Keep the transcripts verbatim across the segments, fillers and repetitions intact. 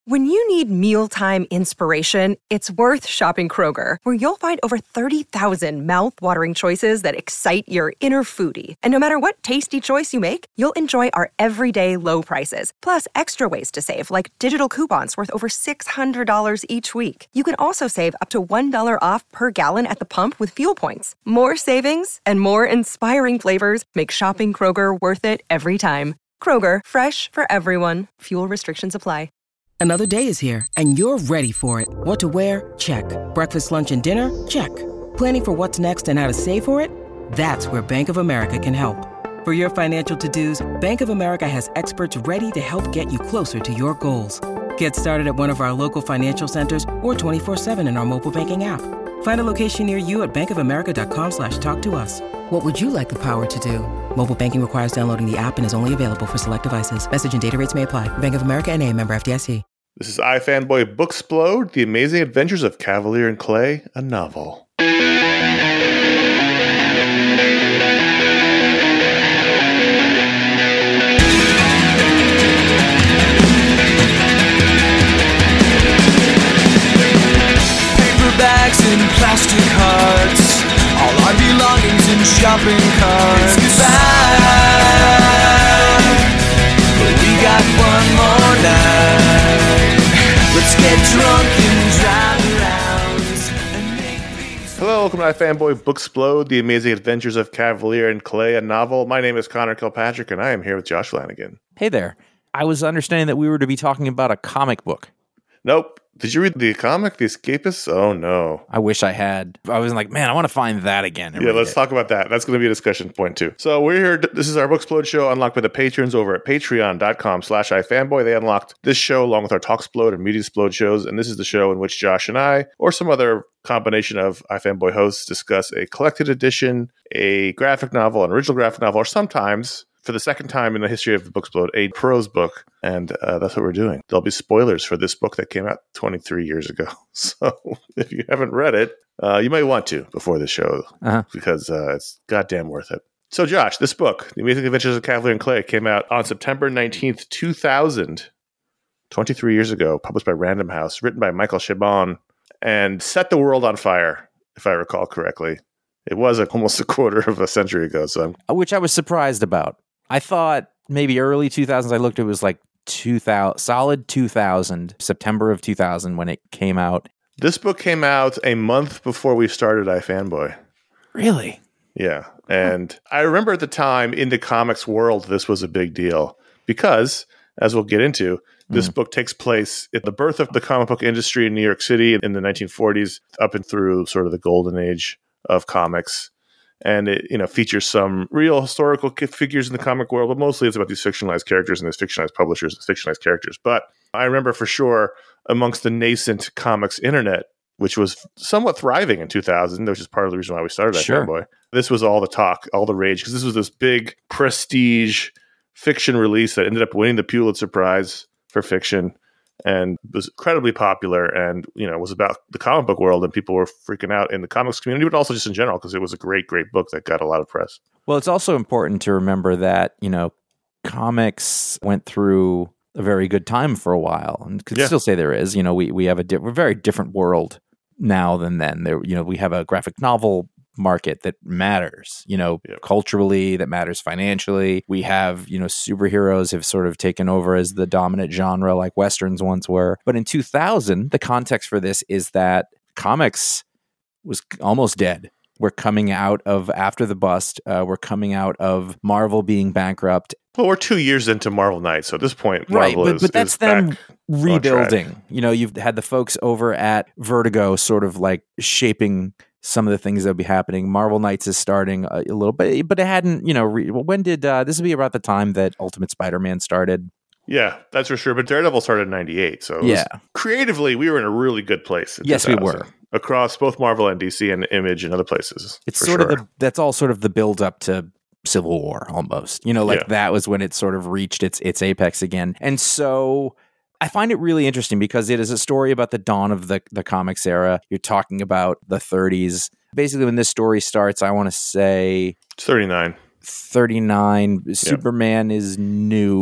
When you need mealtime inspiration, it's worth shopping Kroger, where you'll find over thirty thousand mouth-watering choices that excite your inner foodie. And no matter what tasty choice you make, you'll enjoy our everyday low prices, plus extra ways to save, like digital coupons worth over six hundred dollars each week. You can also save up to one dollar off per gallon at the pump with fuel points. More savings and more inspiring flavors make shopping Kroger worth it every time. Kroger, fresh for everyone. Fuel restrictions apply. Another day is here, and you're ready for it. What to wear? Check. Breakfast, lunch, and dinner? Check. Planning for what's next and how to save for it? That's where Bank of America can help. For your financial to-dos, Bank of America has experts ready to help get you closer to your goals. Get started at one of our local financial centers or twenty-four seven in our mobile banking app. Find a location near you at bankofamerica.com slash talk to us. What would you like the power to do? Mobile banking requires downloading the app and is only available for select devices. Message and data rates may apply. Bank of America N A, member F D I C. This is iFanboy Booksplode, The Amazing Adventures of Kavalier and Clay, a novel. Paperbacks and plastic hearts, all our belongings in shopping carts. It's goodbye, but we got one more night. Let's get drunk and drive around and make these... Hello, welcome to iFanboy Booksplode, The Amazing Adventures of Kavalier and Clay, a novel. My name is Connor Kilpatrick, and I am here with Josh Flanagan. Hey there. I was understanding that we were to be talking about a comic book. Nope. Did you read the comic, The Escapists? Oh, no. I wish I had. I was like, man, I want to find that again. Yeah, let's it. talk about that. That's going to be a discussion point, too. So we're here. This is our Booksplode show, unlocked by the patrons over at patreon.com slash iFanboy. They unlocked this show along with our Talksplode and Mediasplode shows, and this is the show in which Josh and I, or some other combination of iFanboy hosts, discuss a collected edition, a graphic novel, an original graphic novel, or sometimes, for the second time in the history of the Booksplode, a prose book. And uh, that's what we're doing. There'll be spoilers for this book that came out twenty-three years ago. So if you haven't read it, uh, you might want to before the show, uh-huh. because uh, it's goddamn worth it. So Josh, this book, The Amazing Adventures of Kavalier and Clay, came out on September nineteenth, two thousand, twenty-three years ago, published by Random House, written by Michael Chabon, and set the world on fire, if I recall correctly. It was a, almost a quarter of a century ago. So I'm- Which I was surprised about. I thought maybe early two thousands. I looked, it was like two thousand, solid two thousand, September of two thousand when it came out. This book came out a month before we started iFanboy. Really? Yeah. And I remember at the time in the comics world, this was a big deal because, as we'll get into, this mm. book takes place at the birth of the comic book industry in New York City in the nineteen forties, up and through sort of the golden age of comics. And it, you know, features some real historical figures in the comic world, but mostly it's about these fictionalized characters and these fictionalized publishers and fictionalized characters. But I remember for sure amongst the nascent comics internet, which was somewhat thriving in two thousand, which is part of the reason why we started that sure. Fanboy. This was all the talk, all the rage, because this was this big prestige fiction release that ended up winning the Pulitzer Prize for fiction and was incredibly popular, and you know was about the comic book world, and people were freaking out in the comics community, but also just in general because it was a great, great book that got a lot of press. Well, it's also important to remember that you know comics went through a very good time for a while, and could yeah. still say there is. You know, we we have a di- we're a very different world now than then. There, you know, we have a graphic novel market that matters, you know, yep. culturally, that matters financially. We have, you know, superheroes have sort of taken over as the dominant genre like Westerns once were. But in two thousand, the context for this is that comics was almost dead. We're coming out of after the bust. Uh, we're coming out of Marvel being bankrupt. Well, we're two years into Marvel Knights, so at this point, Marvel right? But, is, but that's is them rebuilding. rebuilding. You know, you've had the folks over at Vertigo sort of like shaping some of the things that will be happening. Marvel Knights is starting a, a little bit, but it hadn't, you know, re- when did, uh, this would be about the time that Ultimate Spider-Man started. Yeah, that's for sure. But Daredevil started in ninety-eight. So it yeah. was, creatively, we were in a really good place. Yes, we were. Across both Marvel and D C and Image and other places. It's sort sure. of the, that's all sort of the build up to Civil War almost, you know, like yeah. that was when it sort of reached its, its apex again. And so I find it really interesting because it is a story about the dawn of the, the comics era. You're talking about the thirties. Basically, when this story starts, I want to say... It's thirty-nine. thirty-nine. Yep. Superman is new,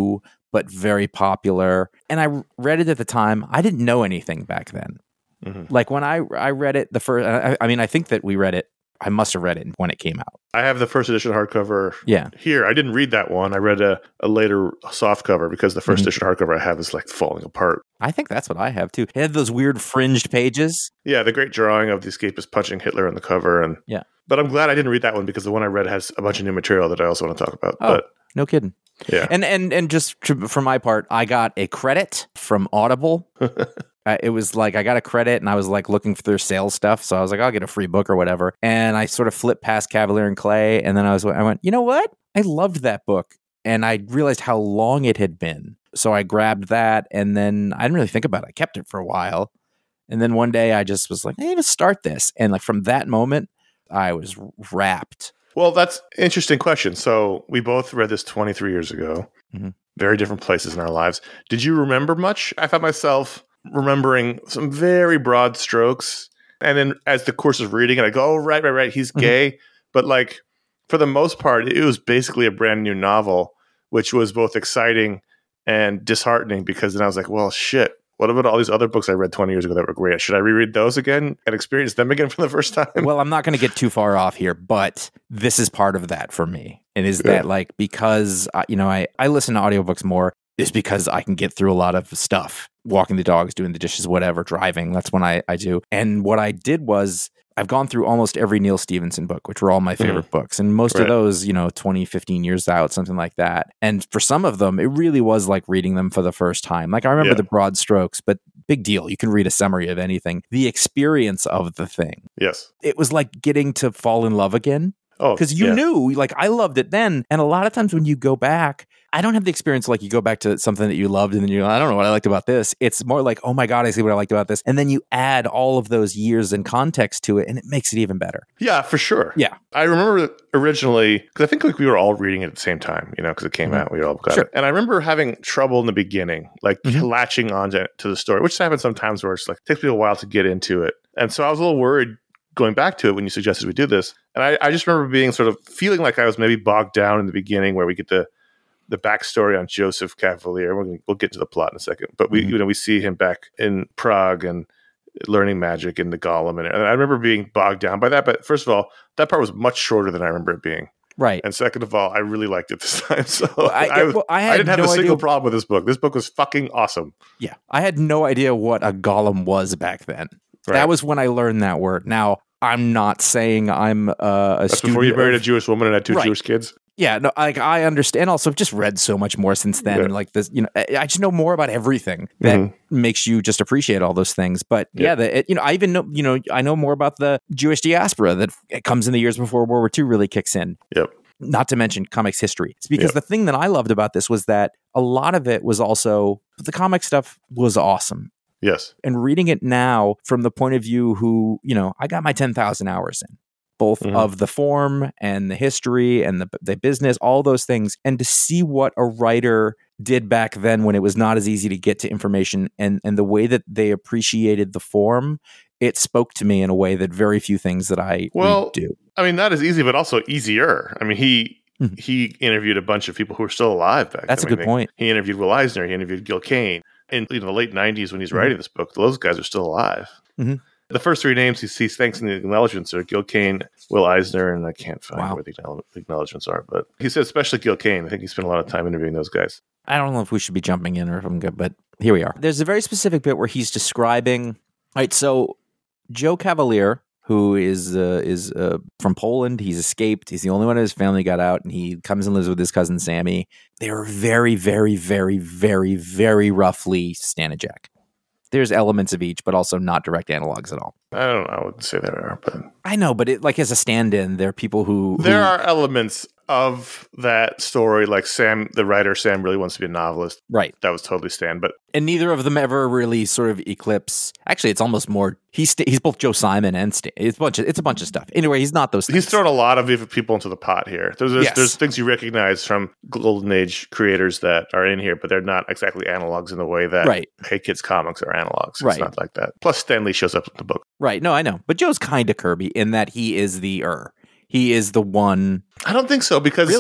but very popular. And I read it at the time. I didn't know anything back then. Mm-hmm. Like when I I read it the first, I, I mean, I think that we read it. I must have read it when it came out. I have the first edition hardcover yeah. here. I didn't read that one. I read a, a later soft cover because the first mm-hmm. edition hardcover I have is like falling apart. I think that's what I have too. It had those weird fringed pages. Yeah, the great drawing of the escapist punching Hitler on the cover. And yeah. But I'm glad I didn't read that one because the one I read has a bunch of new material that I also want to talk about. Oh, but no kidding. Yeah. And and and just to, for my part, I got a credit from Audible. Uh, it was like I got a credit and I was like looking for their sales stuff. So I was like, I'll get a free book or whatever. And I sort of flipped past Cavalier and Clay. And then I was, I went, you know what? I loved that book. And I realized how long it had been. So I grabbed that. And then I didn't really think about it. I kept it for a while. And then one day I just was like, hey, let's start this. And like from that moment, I was wrapped. Well, that's an interesting question. So we both read this twenty-three years ago. Mm-hmm. Very different places in our lives. Did you remember much? I found myself remembering some very broad strokes. And then as the course of reading it, I go, oh, right, right, right. He's gay. Mm-hmm. But like for the most part, it was basically a brand new novel, which was both exciting and disheartening because then I was like, well, shit. What about all these other books I read twenty years ago that were great? Should I reread those again and experience them again for the first time? Well, I'm not going to get too far off here, but this is part of that for me. And is yeah. that like, because, uh, you know, I, I listen to audiobooks more, is because I can get through a lot of stuff, walking the dogs, doing the dishes, whatever, driving. That's when I, I do. And what I did was I've gone through almost every Neil Stephenson book, which were all my favorite mm. books. And most right. of those, you know, twenty, fifteen years out, something like that. And for some of them, it really was like reading them for the first time. Like I remember yeah. the broad strokes, but big deal. You can read a summary of anything. The experience of the thing. Yes. It was like getting to fall in love again. Oh, because you yeah. knew, like I loved it then. And a lot of times when you go back, I don't have the experience like you go back to something that you loved and then you're like, I don't know what I liked about this. It's more like, oh my God, I see what I liked about this. And then you add all of those years and context to it and it makes it even better. Yeah, for sure. Yeah. I remember originally, because I think like we were all reading it at the same time, you know, because it came mm-hmm. out, we all got sure. it. And I remember having trouble in the beginning, like mm-hmm. latching on to, to the story, which happens sometimes where it's like, it takes me a while to get into it. And so I was a little worried going back to it when you suggested we do this. And I, I just remember being sort of feeling like I was maybe bogged down in the beginning where we get the the backstory on Joseph Cavalier. We're gonna, we'll get to the plot in a second. But we mm-hmm. you know we see him back in Prague and learning magic in the Golem. And, and I remember being bogged down by that. But first of all, that part was much shorter than I remember it being. Right. And second of all, I really liked it this time. So well, I, I, well, I, I didn't have no a single idea. problem with this book. This book was fucking awesome. Yeah. I had no idea what a golem was back then. Right. That was when I learned that word. Now, I'm not saying I'm uh, a That's student before you married of, a Jewish woman and had two right. Jewish kids? Yeah, no, like I understand. Also, I've just read so much more since then. Yeah. And like this, you know, I just know more about everything that mm-hmm. makes you just appreciate all those things. But yeah, yeah the, it, you know, I even know, you know, I know more about the Jewish diaspora that it comes in the years before World War Two really kicks in. Yep. Not to mention comics history. It's because yep. the thing that I loved about this was that a lot of it was also the comic stuff was awesome. Yes. And reading it now from the point of view who, you know, I got my ten thousand hours in. Both mm-hmm. of the form and the history and the the business, all those things. And to see what a writer did back then when it was not as easy to get to information and, and the way that they appreciated the form, it spoke to me in a way that very few things that I well, do. I mean, not as easy, but also easier. I mean, he mm-hmm. he interviewed a bunch of people who were still alive back That's then. a good I mean, point. He interviewed Will Eisner. He interviewed Gil Kane. In you know, the late nineties when he's mm-hmm. writing this book, those guys are still alive. Mm-hmm. The first three names he sees thanks in the acknowledgements are Gil Kane, Will Eisner, and I can't find wow. where the acknowledgements are. But he said especially Gil Kane. I think he spent a lot of time interviewing those guys. I don't know if we should be jumping in or if I'm good, but here we are. There's a very specific bit where he's describing. All right, so Joe Cavalier, who is uh, is uh, from Poland, he's escaped. He's the only one of his family got out, and he comes and lives with his cousin Sammy. They are very, very, very, very, very roughly Stan and Jack. There's elements of each, but also not direct analogs at all. I don't know. I wouldn't say there are, but I know, but it like as a stand-in, there are people who, who there are elements of that story, like Sam, the writer Sam, really wants to be a novelist. Right. That was totally Stan, but and neither of them ever really sort of eclipse. Actually, it's almost more. He's he's both Joe Simon and Stan. It's a bunch of it's a bunch of stuff. Anyway, he's not those things. He's thrown a lot of different people into the pot here. There's there's, yes. there's things you recognize from Golden Age creators that are in here, but they're not exactly analogs in the way that right. Hey Kids comics are analogs. It's right. not like that. Plus, Stan Lee shows up in the book. Right. No, I know, but Joe's kind of Kirby in that he is the er. He is the one. I don't think so because really.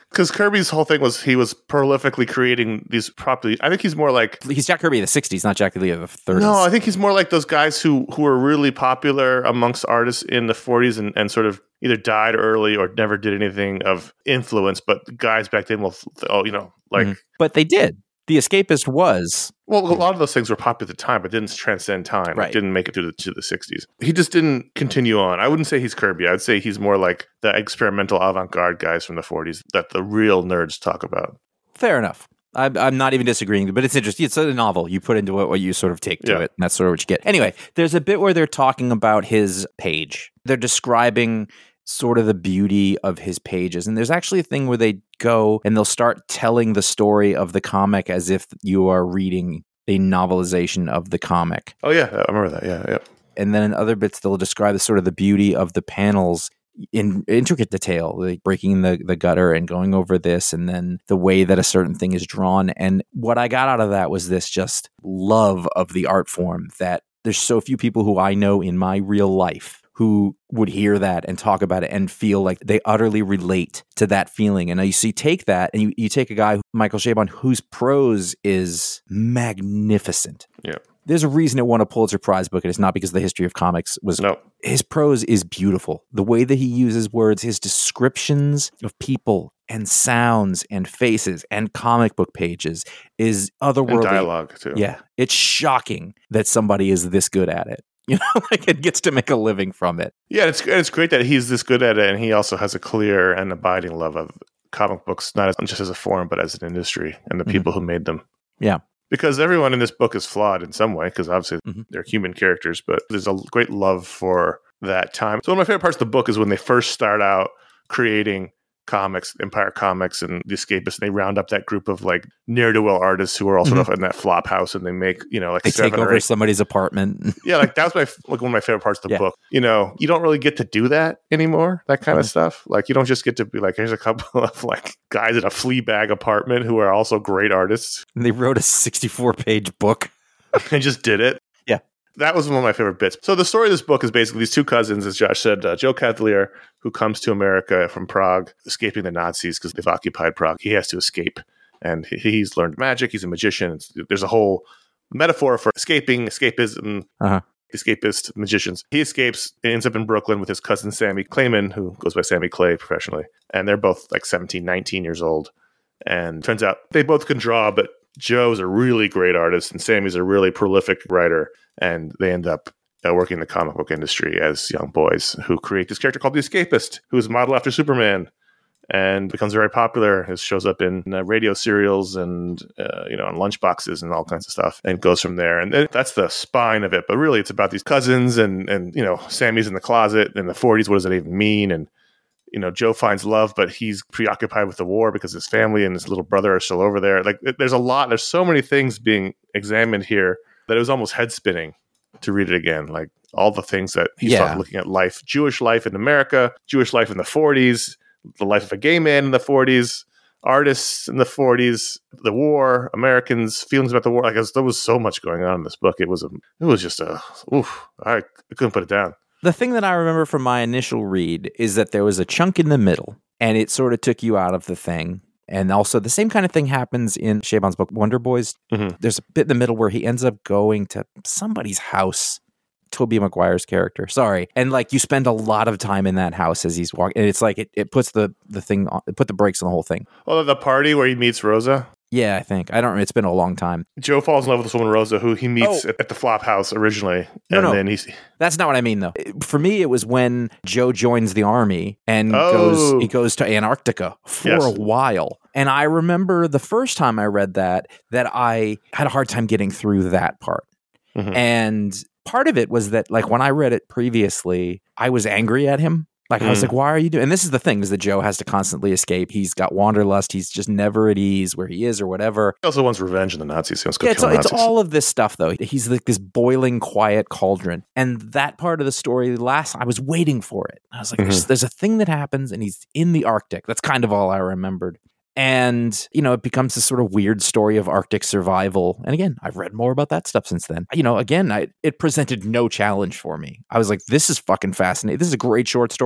Because Kirby's whole thing was he was prolifically creating these properly. I think he's more like he's Jack Kirby of the sixties, not Jack Lee of the thirties. No, I think he's more like those guys who who were really popular amongst artists in the forties and, and sort of either died early or never did anything of influence. But the guys back then, will, oh, you know, like, mm-hmm. but they did. The Escapist was well, a lot of those things were popular at the time, but didn't transcend time. Right. It didn't make it to the to the sixties. He just didn't continue on. I wouldn't say he's Kirby. I'd say he's more like the experimental avant-garde guys from the forties that the real nerds talk about. Fair enough. I'm, I'm not even disagreeing, but it's interesting. It's a novel. You put into it what you sort of take to yeah. it, and that's sort of what you get. Anyway, there's a bit where they're talking about his page. They're describing sort of the beauty of his pages. And there's actually a thing where they go and they'll start telling the story of the comic as if you are reading a novelization of the comic. Oh, yeah. I remember that. Yeah, yeah. And then in other bits, they'll describe the sort of the beauty of the panels in intricate detail, like breaking the, the gutter and going over this, and then the way that a certain thing is drawn. And what I got out of that was this just love of the art form that there's so few people who I know in my real life who would hear that and talk about it and feel like they utterly relate to that feeling. And you see, take that and you, you take a guy, Michael Chabon, whose prose is magnificent. Yeah. There's a reason it won a Pulitzer Prize book, and it's not because the history of comics was... No. His prose is beautiful. The way that he uses words, his descriptions of people and sounds and faces and comic book pages is otherworldly. And dialogue, too. Yeah. It's shocking that somebody is this good at it. You know, like it gets to make a living from it. Yeah, it's it's great that he's this good at it, and he also has a clear and abiding love of comic books, not as, just as a form, but as an industry and the people mm-hmm. who made them. Yeah. Because everyone in this book is flawed in some way, because obviously mm-hmm. they're human characters, but there's a great love for that time. So one of my favorite parts of the book is when they first start out creating comics, Empire Comics and The Escapists, and they round up that group of like ne'er-do-well artists who are all sort mm-hmm. of in that flop house, and they make, you know, like they seven take over or eight. somebody's apartment. Yeah, like that was my like one of my favorite parts of the yeah. book. You know, you don't really get to do that anymore, that kind mm-hmm. of stuff. Like you don't just get to be like, here's a couple of like guys in a Fleabag apartment who are also great artists. And they wrote a sixty-four page book. and just did it. Yeah. That was one of my favorite bits. So the story of this book is basically these two cousins, as Josh said, uh, Joe Cavalier, who comes to America from Prague, escaping the Nazis because they've occupied Prague. He has to escape, and he, he's learned magic. He's a magician. It's, there's a whole metaphor for escaping, escapism, uh-huh. escapist magicians. He escapes, ends up in Brooklyn with his cousin Sammy Clayman, who goes by Sammy Clay professionally, and they're both like seventeen, nineteen years old. And turns out they both can draw, but Joe's a really great artist, and Sammy's a really prolific writer, and they end up uh, working in the comic book industry as young boys who create this character called the Escapist, who is modeled after Superman and becomes very popular. It shows up in uh, radio serials and uh, you know, on lunchboxes and all kinds of stuff, and goes from there. And that's the spine of it. But really, it's about these cousins, and and you know, Sammy's in the closet in the forties. What does that even mean? And you know, Joe finds love, but he's preoccupied with the war because his family and his little brother are still over there. Like, there's a lot, there's so many things being examined here that it was almost head spinning to read it again. Like all the things that he's yeah. looking at life, Jewish life in America, Jewish life in the forties, the life of a gay man in the forties, artists in the forties, the war, Americans, feelings about the war. Like there was so much going on in this book. It was a, it was just a, oof, I, I couldn't put it down. The thing that I remember from my initial read is that there was a chunk in the middle, and it sort of took you out of the thing. And also the same kind of thing happens in Chabon's book, Wonder Boys. Mm-hmm. There's a bit in the middle where he ends up going to somebody's house, Tobey Maguire's character. Sorry. And like you spend a lot of time in that house as he's walking. And it's like it, it puts the, the thing on, it put the brakes on the whole thing. Oh, the party where he meets Rosa? Yeah, I think. I don't it's been a long time. Joe falls in love with this woman, Rosa, who he meets oh. at the Flop House originally. No, and no. then he's That's not what I mean, though. For me, it was when Joe joins the army and oh. goes he goes to Antarctica for yes. a while. And I remember the first time I read that, that I had a hard time getting through that part. Mm-hmm. And part of it was that, like, when I read it previously, I was angry at him. Like, mm. I was like, why are you doing? And this is the thing, is that Joe has to constantly escape. He's got wanderlust. He's just never at ease where he is or whatever. He also wants revenge in the Nazis. He wants to yeah, kill it's, Nazis. It's all of this stuff, though. He's like this boiling, quiet cauldron. And that part of the story, last, I was waiting for it. I was like, mm-hmm. there's, there's a thing that happens, and he's in the Arctic. That's kind of all I remembered. And, you know, it becomes this sort of weird story of Arctic survival. And again, I've read more about that stuff since then. You know, again, I, it presented no challenge for me. I was like, this is fucking fascinating. This is a great short story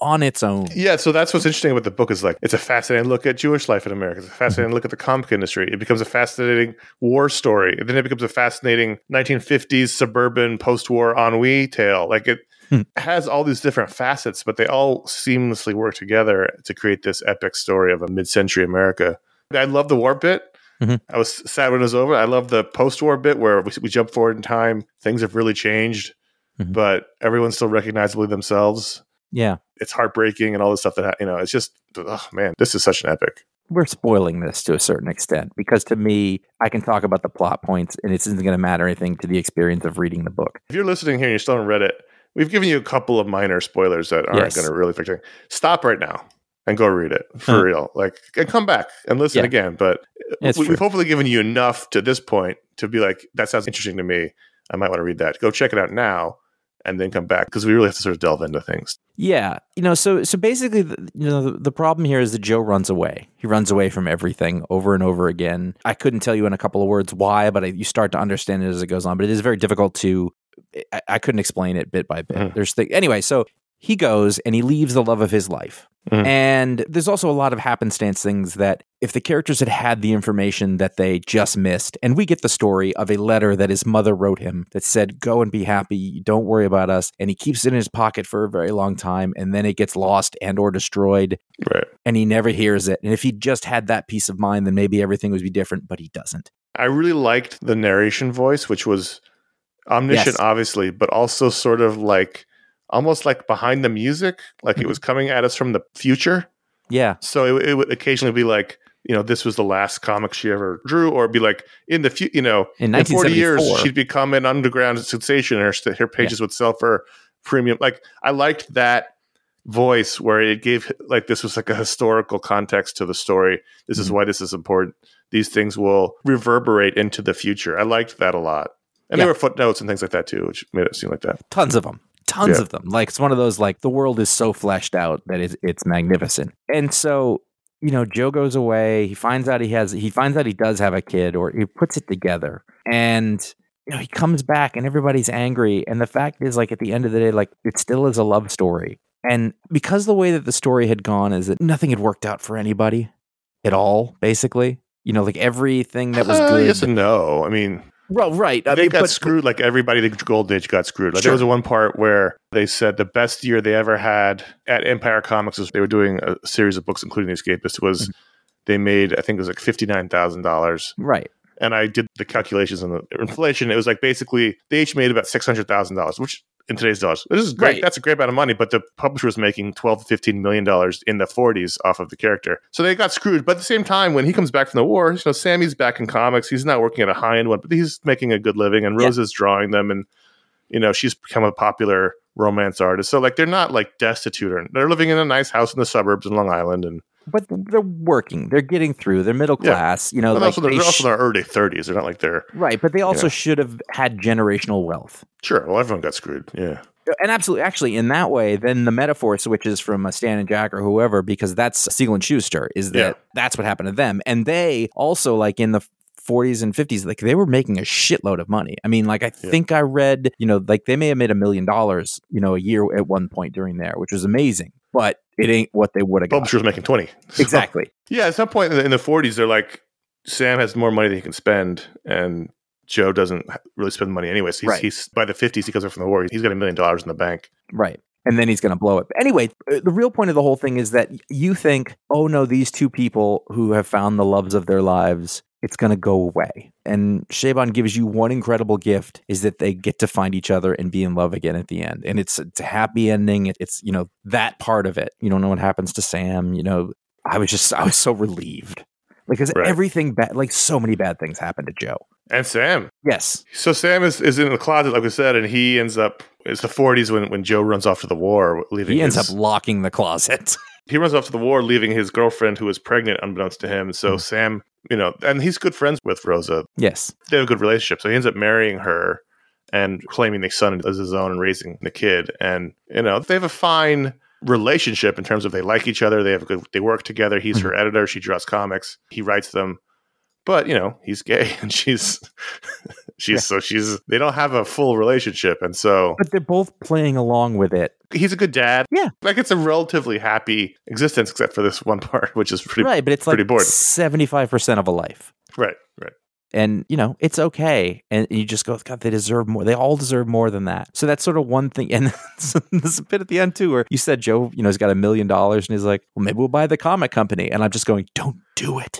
on its own. Yeah, so that's what's interesting about the book is like, it's a fascinating look at Jewish life in America. It's a fascinating mm-hmm. look at the comic industry. It becomes a fascinating war story. And then it becomes a fascinating nineteen fifties suburban post-war ennui tale. Like it hmm. has all these different facets, but they all seamlessly work together to create this epic story of a mid-century America. I love the war bit. Mm-hmm. I was sad when it was over. I love the post-war bit where we, we jump forward in time. Things have really changed, mm-hmm. but everyone's still recognizably themselves. Yeah. It's heartbreaking and all this stuff that, you know, it's just, oh man, this is such an epic. We're spoiling this to a certain extent because to me, I can talk about the plot points and it isn't going to matter anything to the experience of reading the book. If you're listening here and you still haven't read it, we've given you a couple of minor spoilers that aren't yes. going to really affect you. Stop right now. And go read it for huh. real. Like, and come back and listen yeah. again. But we, we've hopefully given you enough to this point to be like, that sounds interesting to me. I might want to read that. Go check it out now and then come back because we really have to sort of delve into things. Yeah. You know, so so basically, the, you know, the, the problem here is that Joe runs away. He runs away from everything over and over again. I couldn't tell you in a couple of words why, but I, you start to understand it as it goes on. But it is very difficult to, I, I couldn't explain it bit by bit. Mm. There's the, Anyway, so he goes and he leaves the love of his life. Mm-hmm. And there's also a lot of happenstance things that if the characters had had the information that they just missed, and we get the story of a letter that his mother wrote him that said, go and be happy, don't worry about us. And he keeps it in his pocket for a very long time. And then it gets lost and or destroyed. Right. And he never hears it. And if he just had that peace of mind, then maybe everything would be different, but he doesn't. I really liked the narration voice, which was omniscient, yes. obviously, but also sort of like almost like behind the music, like mm-hmm. it was coming at us from the future. Yeah. So it, it would occasionally be like, you know, this was the last comic she ever drew, or be like, in the future, you know, in, in forty years, she'd become an underground sensation, and her, her pages yeah. would sell for premium. Like, I liked that voice where it gave, like, this was like a historical context to the story. This mm-hmm. is why this is important. These things will reverberate into the future. I liked that a lot. And yeah. there were footnotes and things like that too, which made it seem like that. Tons of them. Tons yeah. of them. Like, it's one of those, like, the world is so fleshed out that it's, it's magnificent. And so, you know, Joe goes away. He finds out he has, he finds out he does have a kid, or he puts it together. And, you know, he comes back and everybody's angry. And the fact is, like, at the end of the day, like, it still is a love story. And because the way that the story had gone is that nothing had worked out for anybody at all, basically. You know, like, everything that was uh, good. Yes and no. I mean... Well, right. I they mean, got but, screwed like everybody. The Golden Age got screwed. Like, sure. There was a one part where they said the best year they ever had at Empire Comics was they were doing a series of books, including The Escapist, was mm-hmm. they made, I think it was like fifty-nine thousand dollars. Right. And I did the calculations on the inflation. It was like basically they each made about six hundred thousand dollars, which in today's dollars, this is great. Right. That's a great amount of money. But the publisher was making twelve to fifteen million dollars in the forties off of the character. So they got screwed. But at the same time, when he comes back from the war, you know, Sammy's back in comics. He's not working at a high end one, but he's making a good living. And Rose yeah. is drawing them. And, you know, she's become a popular romance artist. So, like, they're not like destitute. Or they're living in a nice house in the suburbs in Long Island. And But they're working. They're getting through. They're middle class. Yeah. You know, like also, they're, they they're sh- also in their early thirties. They're not like they're... Right, but they also you know. should have had generational wealth. Sure. Well, everyone got screwed. Yeah. And absolutely, actually, in that way, then the metaphor switches from a Stan and Jack or whoever, because that's Siegel and Schuster, is that yeah. that's what happened to them. And they also, like, in the forties and fifties, like, they were making a shitload of money. I mean, like, I yeah. think I read, you know, like, they may have made a million dollars, you know, a year at one point during there, which was amazing. But it ain't what they would have got. Publisher was making twenty. So, exactly. Yeah, at some point in the, in the forties, they're like, Sam has more money than he can spend, and Joe doesn't really spend money anyway. So he's, right. he's by the fifties, he comes up from the war. He's got a million dollars in the bank. Right. And then he's going to blow it. But anyway, the real point of the whole thing is that you think, oh no, these two people who have found the loves of their lives, it's going to go away. And Chabon gives you one incredible gift, is that they get to find each other and be in love again at the end. And it's, it's a happy ending. It's, you know, that part of it. You don't know what happens to Sam. You know, I was just, I was so relieved. Because right. everything bad, like so many bad things happened to Joe. And Sam. Yes. So Sam is, is in the closet, like we said, and he ends up, it's the forties when, when Joe runs off to the war. leaving. He ends his, up locking the closet. He runs off to the war, leaving his girlfriend who is pregnant, unbeknownst to him. So mm. Sam, you know, and he's good friends with Rosa. Yes. They have a good relationship. So he ends up marrying her and claiming the son as his own and raising the kid. And, you know, they have a fine relationship in terms of they like each other. They have a good, they work together. He's mm-hmm. her editor. She draws comics. He writes them. But, you know, he's gay and she's, she's, yeah. so she's, they don't have a full relationship. And so. But they're both playing along with it he's a good dad. Yeah. Like it's a relatively happy existence, except for this one part, which is pretty, right, but it's like pretty boring. seventy-five percent of a life. Right, right. And, you know, it's okay. And you just go, God, they deserve more. They all deserve more than that. So that's sort of one thing. And there's a bit at the end, too, where you said Joe, you know, has got a million dollars and he's like, well, maybe we'll buy the comic company. And I'm just going, don't do it.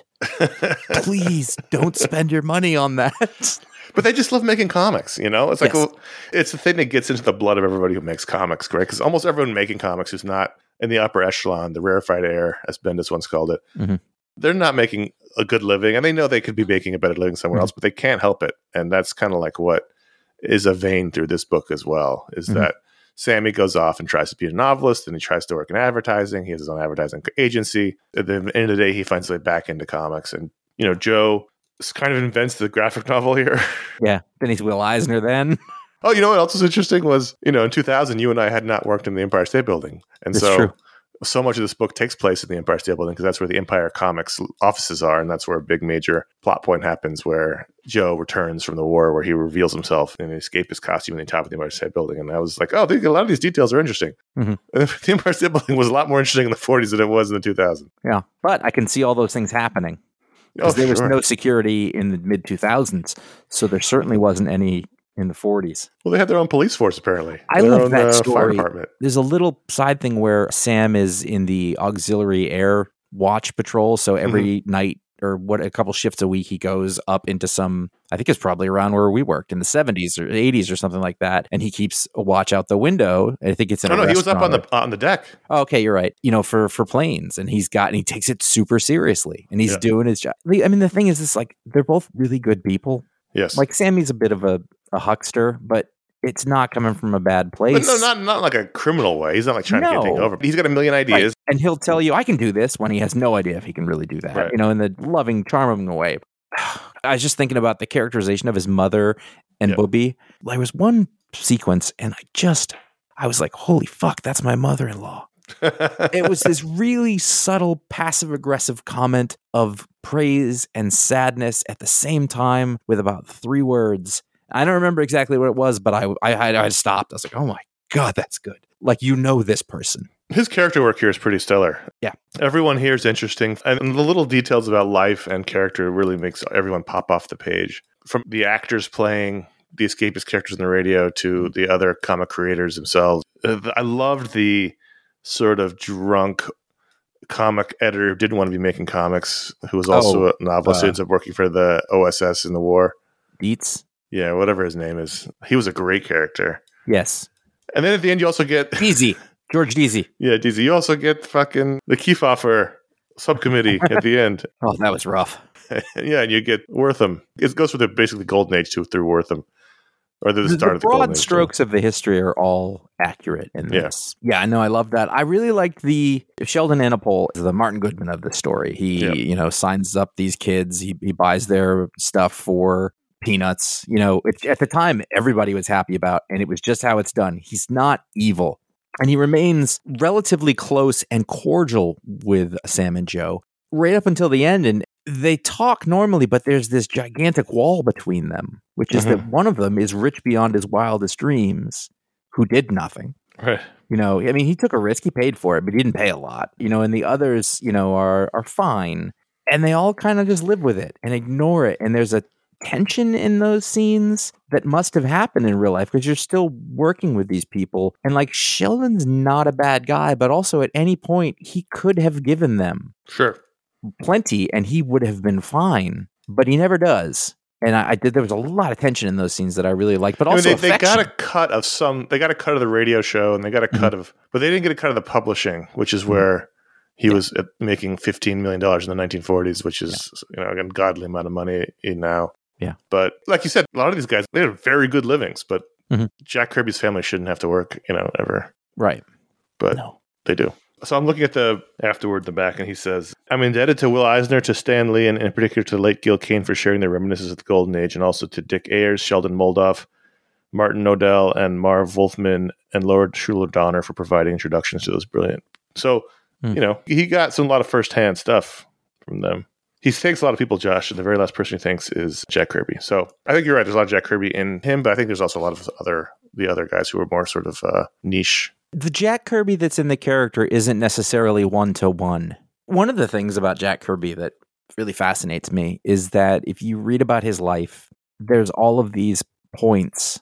Please don't spend your money on that. But they just love making comics, you know? It's like, Yes. well, it's the thing that gets into the blood of everybody who makes comics, right? Because almost everyone making comics who's not in the upper echelon, the rarefied air, as Bendis once called it, Mm-hmm. they're not making a good living, and they know they could be making a better living somewhere Mm-hmm. else, but they can't help it. And that's kind of like what is a vein through this book as well, is Mm-hmm. that Sammy goes off and tries to be a novelist, and he tries to work in advertising. He has his own advertising agency. And then at the end of the day, he finds his way back into comics. And, you know, Joe kind of invents the graphic novel here. Yeah. Then he's Will Eisner then. Oh, you know what else was interesting was, you know, in two thousand, you and I had not worked in the Empire State Building. And That's so true. so much of this book takes place in the Empire State Building because that's where the Empire Comics offices are, and that's where a big major plot point happens where Joe returns from the war, where he reveals himself in an escapist costume in the top of the Empire State Building. And I was like, oh, a lot of these details are interesting. Mm-hmm. And the Empire State Building was a lot more interesting in the forties than it was in the two thousands. Yeah. But I can see all those things happening. Oh, Because there was sure. no security in the mid two thousands. So there certainly wasn't any in the forties. Well, they had their own police force, apparently. I Their love own, that uh, story. Fire department. There's a little side thing where Sam is in the auxiliary air watch patrol. So every Mm-hmm. night or what a couple shifts a week, he goes up into some, I think it's probably around where we worked in the seventies or eighties or something like that. And he keeps a watch out the window. I think it's in Oh, a no, he was up on restaurant the on the deck. or- oh, okay, you're right. You know, for, for planes. And he's got, and he takes it super seriously and he's Yeah. doing his job. I mean, the thing is, it's like, they're both really good people. Yes. Like Sammy's a bit of a, a huckster, but it's not coming from a bad but place. no, not not like a criminal way. He's not like trying to get No. things over. He's got a million Right. ideas. And he'll tell you, I can do this, when he has no idea if he can really do that, Right. you know, in the loving, charming way. I was just thinking about the characterization of his mother and Yeah. Bobby. There was one sequence, and I just, I was like, holy fuck, that's my mother-in-law. It was this really subtle, passive-aggressive comment of praise and sadness at the same time with about three words. I don't remember exactly what it was, but I, I, I stopped. I was like, oh my God, that's good. Like, you know this person. His character work here is pretty stellar. Yeah. Everyone here is interesting. And the little details about life and character really makes everyone pop off the page. From the actors playing the escapist characters on the radio to the other comic creators themselves. Uh, I loved the sort of drunk comic editor who didn't want to be making comics, who was also Oh, a novelist who uh, ends up working for the O S S in the war. Dietz? Yeah, whatever his name is. He was a great character. Yes. And then at the end, you also get... Deasy. George Deasy. Yeah, D Z. You also get fucking the Kefauver subcommittee at the end. Oh, that was rough. Yeah, and you get Wortham. It goes through the basically golden age too through Wortham, or the, The, start the of the golden broad age. strokes of the history are all accurate in Yeah. this. Yeah, I know. I love that. I really liked the Sheldon Annapol, the Martin Goodman of the story. He, Yeah. you know, signs up these kids. He, he buys their stuff for peanuts. You know, it, at the time, everybody was happy about, and it was just how it's done. He's not evil. And he remains relatively close and cordial with Sam and Joe right up until the end. And they talk normally, but there's this gigantic wall between them, which is Mhm. that one of them is rich beyond his wildest dreams, who did nothing. Right. You know, I mean, he took a risk, he paid for it, but he didn't pay a lot. You know, and the others, you know, are are fine. And they all kind of just live with it and ignore it. And there's a tension in those scenes that must have happened in real life because you're still working with these people. And like Sheldon's not a bad guy, but also at any point he could have given them Sure. plenty and he would have been fine, but he never does. And I, I did. There was a lot of tension in those scenes that I really liked, but I mean, also they, they affection. got a cut of some. They got a cut of the radio show, and they got a cut of, but they didn't get a cut of the publishing, which is where he was at making fifteen million dollars in the nineteen forties, which is you know an ungodly amount of money in now. Yeah. But like you said, a lot of these guys they had very good livings, but Mhm. Jack Kirby's family shouldn't have to work, you know, ever. Right. But No. they do. So I'm looking at the afterward, the back, and he says, I'm indebted to Will Eisner, to Stan Lee, and in particular to the late Gil Kane for sharing their reminiscences of the Golden Age, and also to Dick Ayers, Sheldon Moldoff, Martin Nodell, and Marv Wolfman, and Lord Schuler Donner for providing introductions to those brilliant. So, Hmm. you know, he got some a lot of firsthand stuff from them. He thanks a lot of people, Josh, and the very last person he thanks is Jack Kirby. So I think you're right. There's a lot of Jack Kirby in him, but I think there's also a lot of other the other guys who are more sort of uh, niche The Jack Kirby that's in the character isn't necessarily one-to-one. One of the things about Jack Kirby that really fascinates me is that if you read about his life, there's all of these points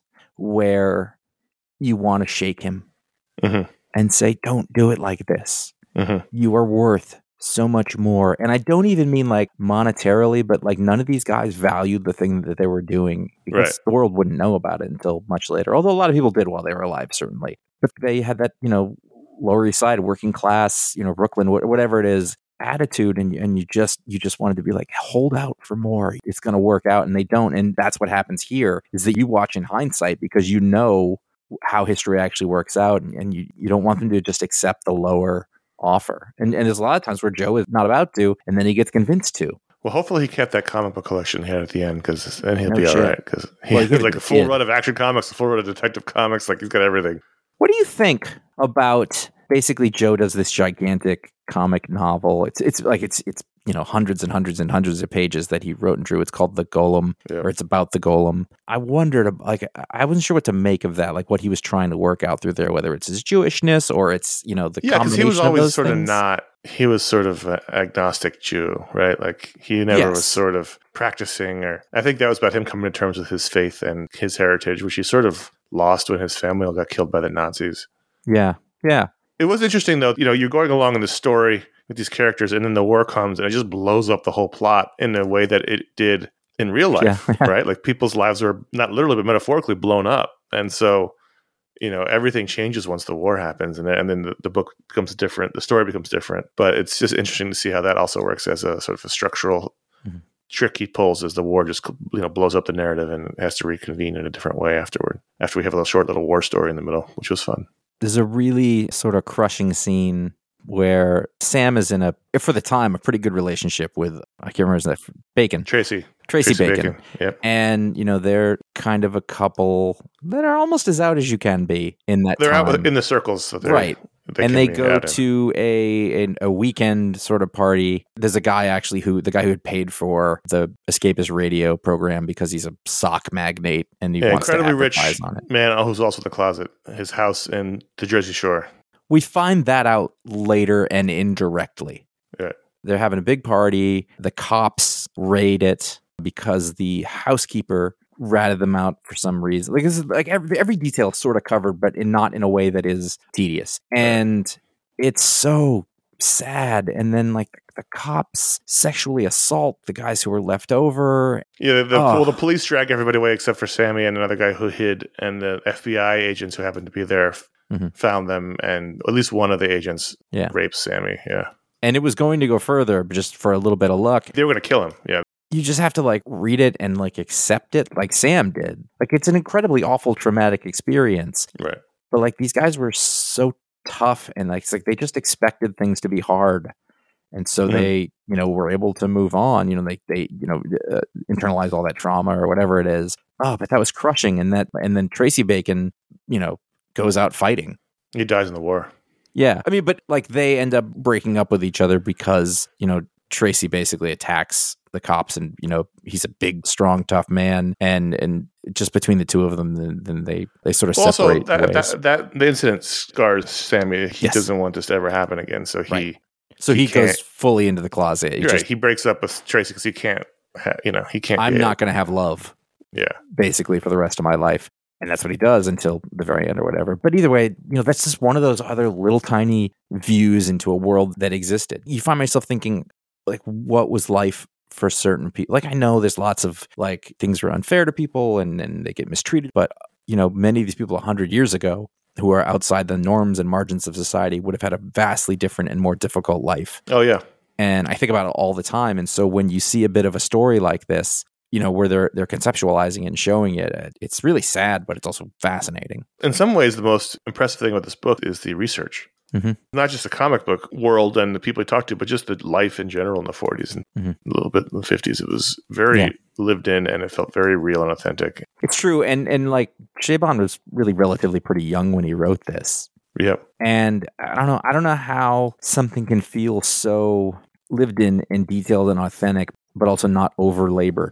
where you want to shake him mm-hmm. and say, don't do it like this. Mm-hmm. You are worth so much more. And I don't even mean like monetarily, but like none of these guys valued the thing that they were doing because right. the world wouldn't know about it until much later. Although a lot of people did while they were alive, certainly. But they had that, you know, Lower East Side, working class, you know, Brooklyn, whatever it is, attitude. And, and you just, you just wanted to be like, hold out for more. It's going to work out. And they don't. And that's what happens here is that you watch in hindsight because you know how history actually works out. And, and you, you don't want them to just accept the lower offer. And, and there's a lot of times where Joe is not about to, and then he gets convinced to. Well, hopefully he kept that comic book collection he had at the end, because then he'll no be shit. all right. Because he well, has like a full yeah. run of Action Comics, a full run of Detective Comics. Like, he's got everything. What do you think about basically Joe does this gigantic comic novel? It's it's like it's it's you know hundreds and hundreds and hundreds of pages that he wrote and drew. It's called The Golem, yeah. or it's about the Golem. I wondered, like, I wasn't sure what to make of that, like what he was trying to work out through there, whether it's his Jewishness or it's you know the yeah, because he was always of sort things. of not. He was sort of an agnostic Jew, right? Like he never yes. was sort of practicing, or I think that was about him coming to terms with his faith and his heritage, which he sort of lost when his family all got killed by the Nazis. Yeah, yeah. It was interesting though. You know, you're going along in the story with these characters, and then the war comes, and it just blows up the whole plot in a way that it did in real life, yeah. right? Like people's lives are not literally but metaphorically blown up, and so. You know, everything changes once the war happens, and then, and then the, the book becomes different. The story becomes different, but it's just interesting to see how that also works as a sort of a structural mm-hmm. trick he pulls as the war just you know blows up the narrative and has to reconvene in a different way afterward. After we have a little short little war story in the middle, which was fun. There's a really sort of crushing scene where Sam is in a, for the time, a pretty good relationship with, I can't remember his name, Bacon. Tracy. Tracy, Tracy Bacon. Bacon. Yep. And, you know, they're kind of a couple that are almost as out as you can be in that they're time. They're out in the circles. So right. They and they go to a, a a weekend sort of party. There's a guy actually who, the guy who had paid for the Escapist radio program because he's a sock magnate and he yeah, wants to incredibly rich advertise on it. Man who's also in the closet. His house in the Jersey Shore. We find that out later and indirectly. Yeah. They're having a big party. The cops raid it because the housekeeper ratted them out for some reason. Like, this is, like every, every detail is sort of covered, but in, not in a way that is tedious. And it's so sad. And then, like, the cops sexually assault the guys who were left over. Yeah, the, oh. well, the police drag everybody away except for Sammy and another guy who hid, and the F B I agents who happened to be there mm-hmm. found them, and at least one of the agents yeah. rapes Sammy. Yeah. And it was going to go further, but just for a little bit of luck. They were going to kill him. Yeah. You just have to like read it and like accept it like Sam did. Like it's an incredibly awful, traumatic experience. Right. But like these guys were so tough and like it's like they just expected things to be hard. And so mm-hmm. they, you know, were able to move on. You know, they, they you know, uh, internalize all that trauma or whatever it is. Oh, but that was crushing. And that, and then Tracy Bacon, you know, goes out fighting. He dies in the war. Yeah. I mean, but like they end up breaking up with each other because, you know, Tracy basically attacks the cops and, you know, he's a big, strong, tough man. And, and just between the two of them, then, then they, they sort of well, separate also, that, ways. That, that, the incident scars Sammy. He yes. doesn't want this to ever happen again. So he, right. so he, he goes fully into the closet. He, right. just, he breaks up with Tracy because he can't, ha- you know, he can't. I'm not going to have love. Yeah. Basically for the rest of my life. And that's what he does until the very end or whatever. But either way, you know, that's just one of those other little tiny views into a world that existed. You find myself thinking, like, what was life for certain people? Like, I know there's lots of, like, things were unfair to people and, and they get mistreated. But, you know, many of these people one hundred years ago who are outside the norms and margins of society would have had a vastly different and more difficult life. Oh, yeah. And I think about it all the time. And so when you see a bit of a story like this, you know, where they're they're conceptualizing and showing it, it's really sad, but it's also fascinating. In some ways, the most impressive thing about this book is the research. Mm-hmm. Not just the comic book world and the people he talked to, but just the life in general in the forties and mm-hmm. a little bit in the fifties. It was very yeah. lived in, and it felt very real and authentic. It's true. And, and like, Chabon was really relatively pretty young when he wrote this. Yep. And I don't know, I don't know how something can feel so lived in and detailed and authentic, but also not over-labored.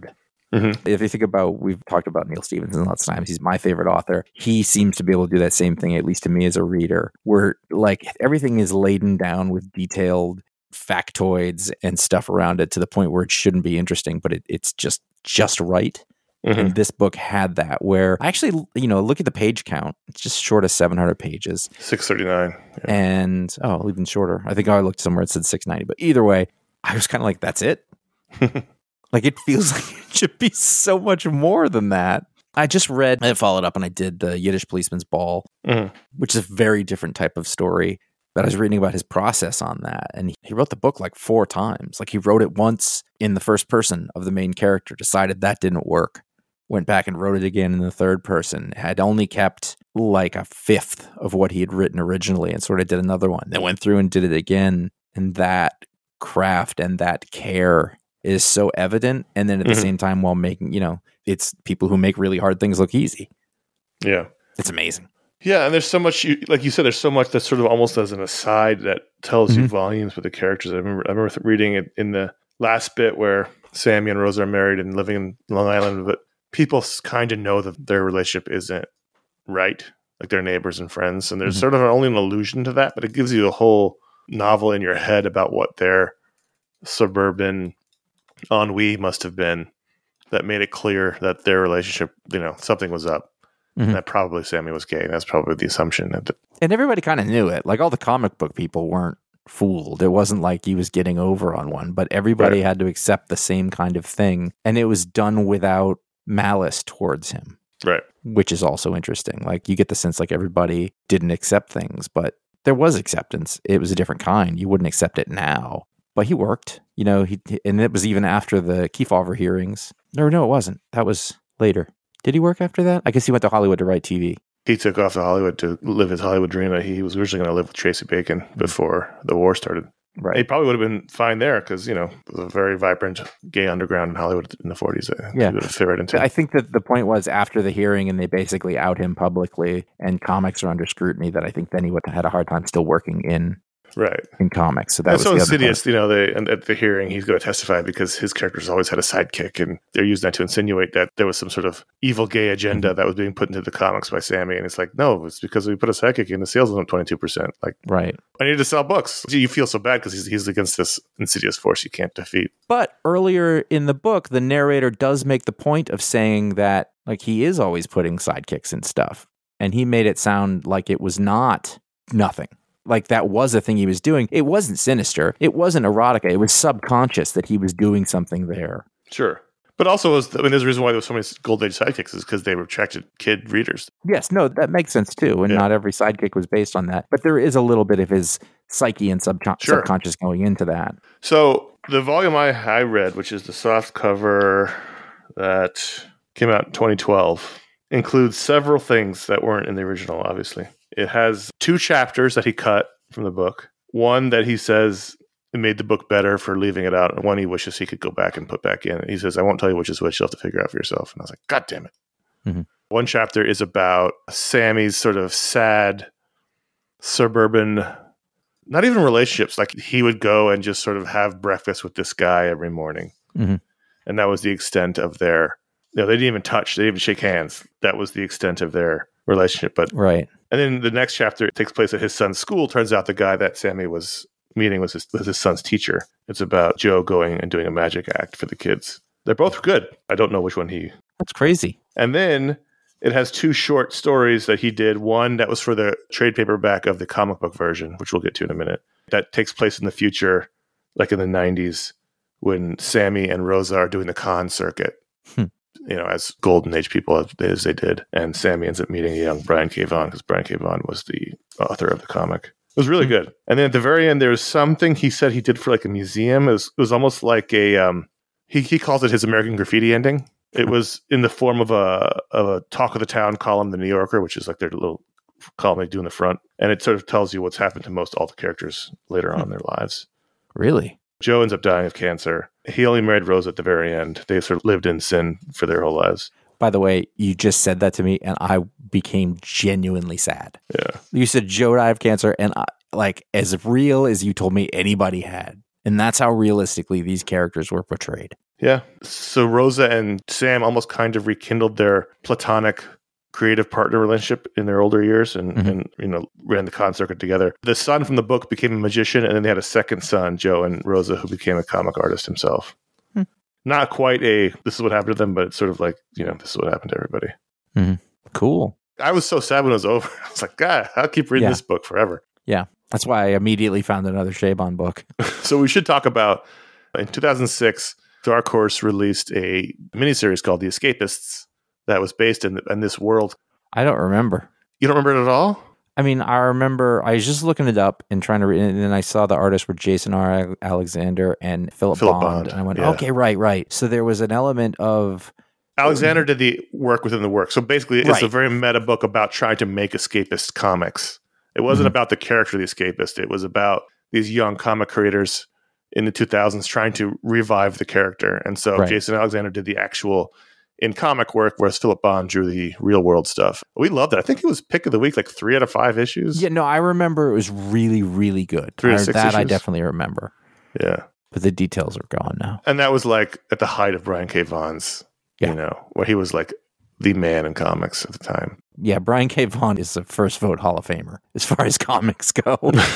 Mm-hmm. If you think about, we've talked about Neil Stephenson lots of times. He's my favorite author. He seems to be able to do that same thing, at least to me as a reader, where like everything is laden down with detailed factoids and stuff around it to the point where it shouldn't be interesting, but it, it's just just right. Mm-hmm. And this book had that, where I actually, you know, look at the page count. It's just short of seven hundred pages. six thirty-nine. Yeah. And, oh, even shorter. I think I looked somewhere it said six ninety. But either way, I was kind of like, that's it? Like, it feels like it should be so much more than that. I just read, I followed up and I did the Yiddish Policeman's Ball, mm-hmm. which is a very different type of story. But I was reading about his process on that. And he, he wrote the book like four times. Like, he wrote it once in the first person of the main character, decided that didn't work, went back and wrote it again in the third person, had only kept like a fifth of what he had written originally and sort of did another one. Then went through and did it again. And that craft and that care is so evident. And then at the mm-hmm. same time, while making, you know, it's people who make really hard things look easy. Yeah. It's amazing. Yeah. And there's so much, you, like you said, there's so much that's sort of almost as an aside that tells mm-hmm. you volumes with the characters. I remember, I remember reading it in the last bit where Sammy and Rosa are married and living in Long Island, but people kind of know that their relationship isn't right, like they're neighbors and friends. And there's mm-hmm. sort of only an allusion to that, but it gives you a whole novel in your head about what their suburban ennui must have been that made it clear that their relationship, you know, something was up. Mm-hmm. And that probably Sammy was gay. That's probably the assumption. That and everybody kind of knew it. Like all the comic book people weren't fooled. It wasn't like he was getting over on one, but everybody right. had to accept the same kind of thing. And it was done without malice towards him. Right. Which is also interesting. Like you get the sense like everybody didn't accept things, but there was acceptance. It was a different kind. You wouldn't accept it now. But he worked, you know, he and it was even after the Kefauver hearings. No, no, it wasn't. That was later. Did he work after that? I guess he went to Hollywood to write T V. He took off to Hollywood to live his Hollywood dream. He was originally going to live with Tracy Bacon before the war started. Right. He probably would have been fine there because, you know, it was a very vibrant gay underground in Hollywood in the forties. Yeah. He would have fit right into. I think that the point was after the hearing and they basically out him publicly and comics are under scrutiny that I think then he would have had a hard time still working in right in comics. So that That's was so Insidious, you know, they, and at the hearing, he's going to testify because his character's always had a sidekick, and they're using that to insinuate that there was some sort of evil gay agenda mm-hmm. that was being put into the comics by Sammy. And it's like, no, it's because we put a sidekick in, the sales was up twenty-two percent. Like, right. I need to sell books. You feel so bad because he's, he's against this insidious force you can't defeat. But earlier in the book, the narrator does make the point of saying that, like, he is always putting sidekicks in stuff. And he made it sound like it was not nothing. Like that was a thing he was doing. It wasn't sinister. It wasn't erotica. It was subconscious that he was doing something there. Sure. But also, was, I mean, there's a reason why there was so many Golden Age sidekicks is because they attracted kid readers. Yes, no, that makes sense too. And yeah. not every sidekick was based on that. But there is a little bit of his psyche and subcon- sure. subconscious going into that. So the volume I, I read, which is the soft cover that came out in twenty twelve, includes several things that weren't in the original, obviously. It has two chapters that he cut from the book. One that he says it made the book better for leaving it out, and one he wishes he could go back and put back in. And he says, I won't tell you which is which. You'll have to figure out for yourself. And I was like, God damn it. Mm-hmm. One chapter is about Sammy's sort of sad suburban, not even relationships. Like he would go and just sort of have breakfast with this guy every morning. Mm-hmm. And that was the extent of their, you know, they didn't even touch, they didn't even shake hands. That was the extent of their relationship. But right. And then the next chapter takes place at his son's school. Turns out the guy that Sammy was meeting was his, was his son's teacher. It's about Joe going and doing a magic act for the kids. They're both good. I don't know which one he... That's crazy. And then it has two short stories that he did. One that was for the trade paperback of the comic book version, which we'll get to in a minute. That takes place in the future, like in the nineties, when Sammy and Rosa are doing the con circuit. Hmm. You know, as Golden Age people as they did. And Sammy ends up meeting a young Brian K. Vaughan because Brian K. Vaughan was the author of the comic. It was really mm-hmm. good. And then at the very end, there was something he said he did for like a museum. It was, it was almost like a, um, he, he calls it his American Graffiti ending. It was in the form of a of a Talk of the Town column, The New Yorker, which is like their little column they do in the front. And it sort of tells you what's happened to most all the characters later on in their lives. Really? Joe ends up dying of cancer. He only married Rose at the very end. They sort of lived in sin for their whole lives. By the way, you just said that to me, and I became genuinely sad. Yeah. You said Joe died of cancer, and I, like as real as you told me anybody had. And that's how realistically these characters were portrayed. Yeah. So Rosa and Sam almost kind of rekindled their platonic creative partner relationship in their older years and, mm-hmm. and you know, ran the con circuit together. The son from the book became a magician, and then they had a second son, Joe and Rosa, who became a comic artist himself. Hmm. Not quite a, this is what happened to them, but it's sort of like, you know, this is what happened to everybody. Mm-hmm. Cool. I was so sad when it was over. I was like, God, I'll keep reading yeah. this book forever. Yeah. That's why I immediately found another Chabon book. So we should talk about, in two thousand six, Dark Horse released a miniseries called The Escapists that was based in, in this world. I don't remember. You don't remember it at all? I mean, I remember, I was just looking it up and trying to read it, and then I saw the artists were Jason R. Alexander and Philip, Philip Bond, Bond. And I went, yeah. okay, right, right. So there was an element of... Alexander did the work within the work. So basically, it's right. a very meta book about trying to make escapist comics. It wasn't mm-hmm. about the character of the escapist. It was about these young comic creators in the two thousands trying to revive the character. And so right. Jason Alexander did the actual in comic work, whereas Philip Bond drew the real world stuff. We loved it. I think it was pick of the week, like three out of five issues. Yeah, no, I remember it was really, really good. Three I, out of six that issues. I definitely remember. Yeah. But the details are gone now. And that was like at the height of Brian K. Vaughan's, yeah. you know, where he was like the man in comics at the time. Yeah, Brian K. Vaughan is the first vote Hall of Famer as far as comics go.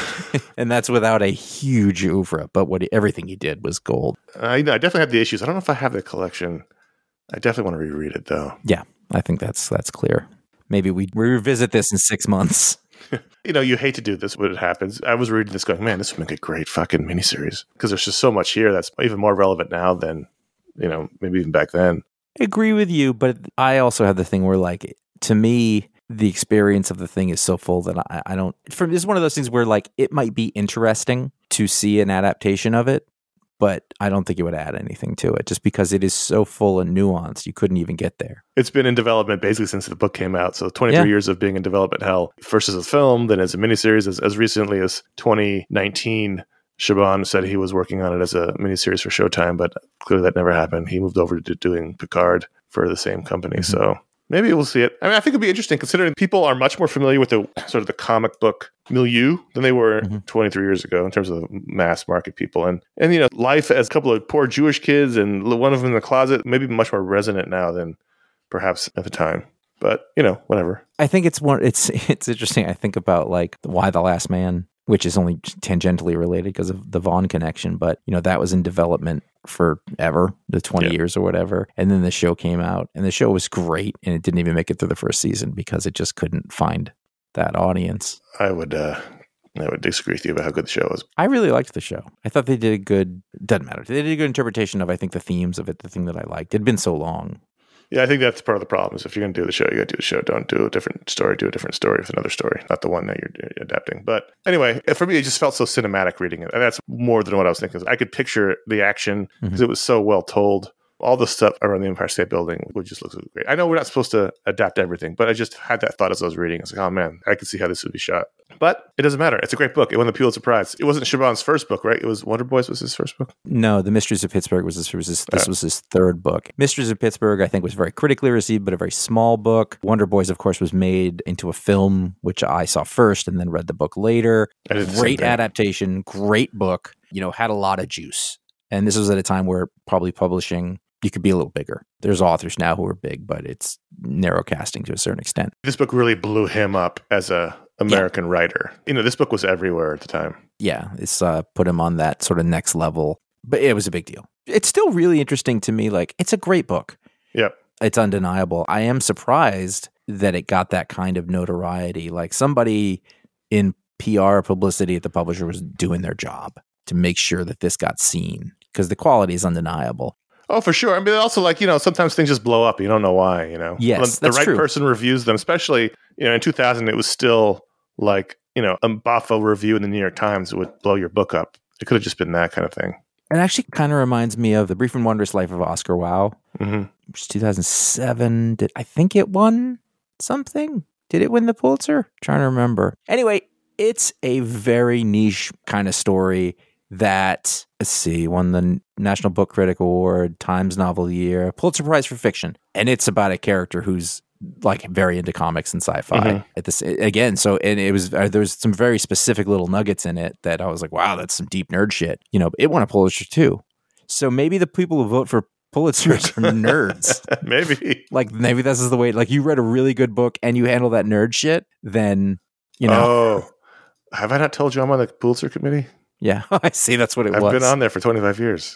And that's without a huge oeuvre, but what he, everything he did was gold. I, I definitely have the issues. I don't know if I have the collection. I definitely want to reread it, though. Yeah, I think that's that's clear. Maybe we revisit this in six months. You know, you hate to do this when it happens. I was reading this going, man, this would make a great fucking miniseries. Because there's just so much here that's even more relevant now than, you know, maybe even back then. I agree with you, but I also have the thing where, like, to me, the experience of the thing is so full that I, I don't... For, this is one of those things where, like, it might be interesting to see an adaptation of it, but I don't think it would add anything to it, just because it is so full and nuanced, you couldn't even get there. It's been in development basically since the book came out, so twenty-three yeah. years of being in development hell. First as a film, then as a miniseries, as, as recently as twenty nineteen. Chabon said he was working on it as a miniseries for Showtime, but clearly that never happened. He moved over to doing Picard for the same company, mm-hmm. so... Maybe we'll see it. I mean, I think it'd be interesting considering people are much more familiar with the sort of the comic book milieu than they were mm-hmm. twenty-three years ago in terms of mass market people. And, and, you know, life as a couple of poor Jewish kids and one of them in the closet, maybe much more resonant now than perhaps at the time. But, you know, whatever. I think it's one, it's, it's interesting. I think about like Why the Last Man, which is only tangentially related because of the Vaughn connection. But, you know, that was in development forever, the twenty yeah. years or whatever. And then the show came out and the show was great. And it didn't even make it through the first season because it just couldn't find that audience. I would, uh, I would disagree with you about how good the show was. I really liked the show. I thought they did a good, doesn't matter. They did a good interpretation of, I think, the themes of it, the thing that I liked. It had been so long. Yeah, I think that's part of the problem is if you're going to do the show, you got to do the show. Don't do a different story. Do a different story with another story, not the one that you're adapting. But anyway, for me, it just felt so cinematic reading it. And that's more than what I was thinking. I could picture the action because mm-hmm. it was so well told. All the stuff around the Empire State Building would just look so great. I know we're not supposed to adapt everything, but I just had that thought as I was reading. I was like, oh man, I could see how this would be shot. But it doesn't matter. It's a great book. It won the Pulitzer Prize. It wasn't Chabon's first book, right? It was Wonder Boys was his first book? No, The Mysteries of Pittsburgh was his, was his this uh, was his third book. Mysteries of Pittsburgh, I think, was very critically received, but a very small book. Wonder Boys, of course, was made into a film, which I saw first and then read the book later. Great adaptation, great book, you know, had a lot of juice. And this was at a time where probably publishing, you could be a little bigger. There's authors now who are big, but it's narrow casting to a certain extent. This book really blew him up as a American yeah. writer. You know, this book was everywhere at the time. Yeah, it's uh, put him on that sort of next level. But it was a big deal. It's still really interesting to me. Like, it's a great book. Yep. It's undeniable. I am surprised that it got that kind of notoriety. Like, somebody in P R publicity at the publisher was doing their job to make sure that this got seen because the quality is undeniable. Oh, for sure. I mean, also, like, you know, sometimes things just blow up. You don't know why, you know. Yes, when the that's right true. person reviews them, especially, you know, in two thousand, it was still like, you know, a Boffo review in the New York Times would blow your book up. It could have just been that kind of thing. It actually kind of reminds me of The Brief and Wondrous Life of Oscar Wilde, mm-hmm. which is two thousand seven. Did I think it won something? Did it win the Pulitzer? I'm trying to remember. Anyway, it's a very niche kind of story that, let's see, won the National Book Critic Award, Times Novel of the Year, Pulitzer Prize for Fiction. And it's about a character who's like very into comics and sci-fi. Mm-hmm. At this again, so and it was uh, there was some very specific little nuggets in it that I was like, wow, that's some deep nerd shit. You know, it won a Pulitzer too. So maybe the people who vote for Pulitzers are nerds. Maybe. Like, maybe this is the way, like, you read a really good book and you handle that nerd shit, then, you know. Oh, have I not told you I'm on the Pulitzer committee? Yeah, I see. That's what it I've was. I've been on there for twenty-five years.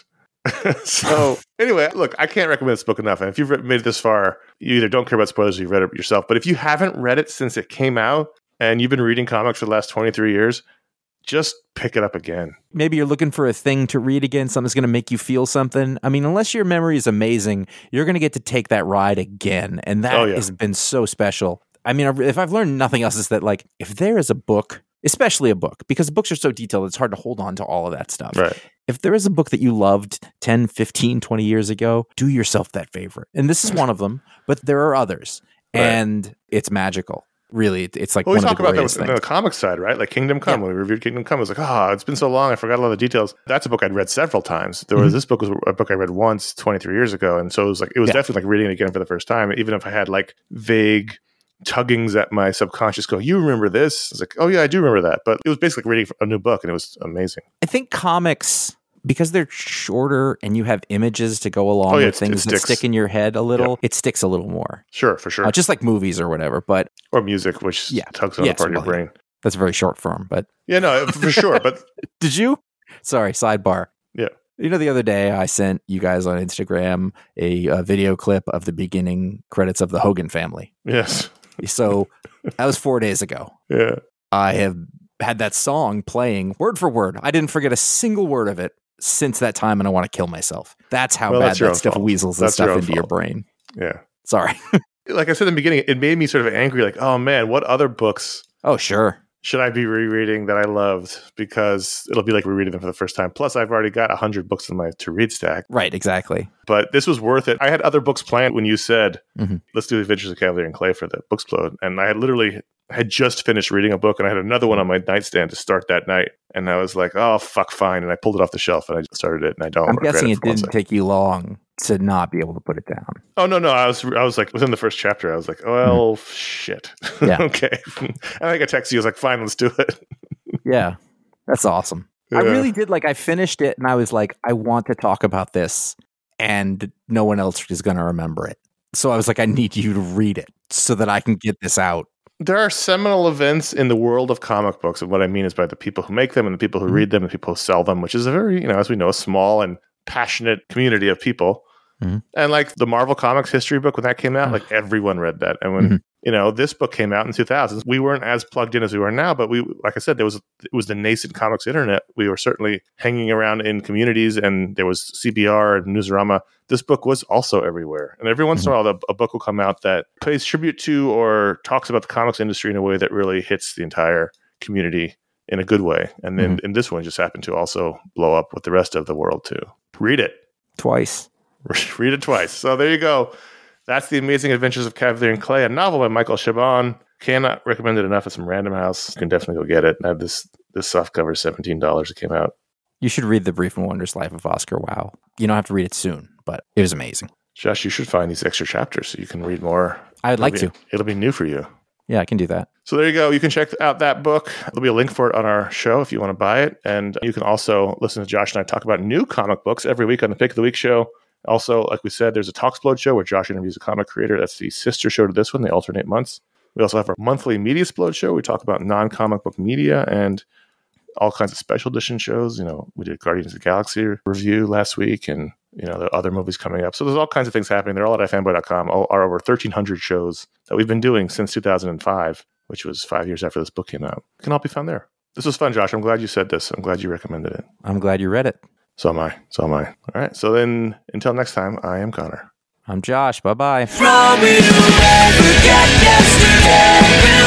So anyway, look, I can't recommend this book enough. And if you've made it this far, you either don't care about spoilers or you've read it yourself. But if you haven't read it since it came out and you've been reading comics for the last twenty-three years, just pick it up again. Maybe you're looking for a thing to read again, something that's going to make you feel something. I mean, unless your memory is amazing, you're going to get to take that ride again. And that oh, yeah. has been so special. I mean, if I've learned nothing else, is that, like, if there is a book, especially a book, because books are so detailed, it's hard to hold on to all of that stuff. Right. If there is a book that you loved ten, fifteen, twenty years ago, do yourself that favor. And this is one of them, but there are others. Right. And it's magical. Really, it's like well, one we of talk the about that things. on the comic side, right? Like Kingdom Come, yeah. when we reviewed Kingdom Come, it was like, oh, it's been so long, I forgot a lot of the details. That's a book I'd read several times. There was mm-hmm. this book was a book I read once twenty-three years ago, and so it was like it was yeah. definitely like reading it again for the first time, even if I had like vague tuggings at my subconscious go, you remember this? I was like, oh yeah, I do remember that. But it was basically reading a new book, and it was amazing. I think comics, because they're shorter and you have images to go along oh, yeah, with things that stick in your head a little, yeah. it sticks a little more. Sure, for sure. Uh, just like movies or whatever, but or music, which yeah. tugs on yeah, a part of your brain. That's very short form, but yeah, no, for sure. But did you? Sorry, sidebar. Yeah. You know, the other day I sent you guys on Instagram a, a video clip of the beginning credits of the Hogan Family. Yes. So that was four days ago. Yeah. I have had that song playing word for word. I didn't forget a single word of it since that time, and I want to kill myself. That's how well, bad that's that stuff fault. weasels the stuff your into fault. your brain. Yeah. Sorry. Like I said in the beginning, it made me sort of angry. Like, oh man, what other books? Oh, sure. Should I be rereading that I loved? Because it'll be like rereading them for the first time. Plus, I've already got one hundred books in my to-read stack. Right, exactly. But this was worth it. I had other books planned when you said, mm-hmm. let's do The Adventures of Kavalier and Clay for the Booksplode. And I had literally had just finished reading a book, and I had another one on my nightstand to start that night. And I was like, oh, fuck, fine. And I pulled it off the shelf, and I started it, and I don't I'm regret guessing it, it didn't take you long to not be able to put it down. Oh, no, no. I was I was like, within the first chapter, I was like, well, mm-hmm. shit. Yeah. Okay. And I think I texted you. I was like, fine, let's do it. Yeah. That's awesome. Yeah. I really did. Like, I finished it, and I was like, I want to talk about this, and no one else is going to remember it. So I was like, I need you to read it so that I can get this out. There are seminal events in the world of comic books, and what I mean is by the people who make them and the people who mm-hmm. read them and the people who sell them, which is a very, you know, as we know, a small and passionate community of people. Mm-hmm. And like the Marvel Comics history book, when that came out, mm-hmm. like everyone read that. And when, mm-hmm. you know, this book came out in two thousands, we weren't as plugged in as we are now, but we, like I said, there was, it was the nascent comics internet. We were certainly hanging around in communities, and there was C B R and Newsarama. This book was also everywhere. And every once mm-hmm. in a while, a book will come out that pays tribute to or talks about the comics industry in a way that really hits the entire community in a good way. And then mm-hmm. and this one just happened to also blow up with the rest of the world too. Read it. Twice. Read it twice. So there you go. That's The Amazing Adventures of Kavalier and Clay, a novel by Michael Chabon. Cannot recommend it enough. It's from Random House. You can definitely go get it. I have this this softcover is seventeen dollars. It came out. You should read The Brief and Wondrous Life of Oscar Wilde. You don't have to read it soon, but it was amazing. Josh, you should find these extra chapters so you can read more. I'd like it'll be, to. It'll be new for you. Yeah, I can do that. So there you go. You can check out that book. There'll be a link for it on our show if you want to buy it. And you can also listen to Josh and I talk about new comic books every week on the Pick of the Week show. Also, like we said, there's a Talksplode show where Josh interviews a comic creator. That's the sister show to this one. They alternate months. We also have our monthly Media Splode show. We talk about non-comic book media and all kinds of special edition shows. You know, we did Guardians of the Galaxy review last week, and, you know, there are other movies coming up. So there's all kinds of things happening. They're all at ifanboy dot com. All are over thirteen hundred shows that we've been doing since two thousand five, which was five years after this book came out. It can all be found there. This was fun, Josh. I'm glad you said this. I'm glad you recommended it. I'm glad you read it. So am I. So am I. All right. So then, until next time, I am Connor. I'm Josh. Bye-bye. From you, forget yesterday.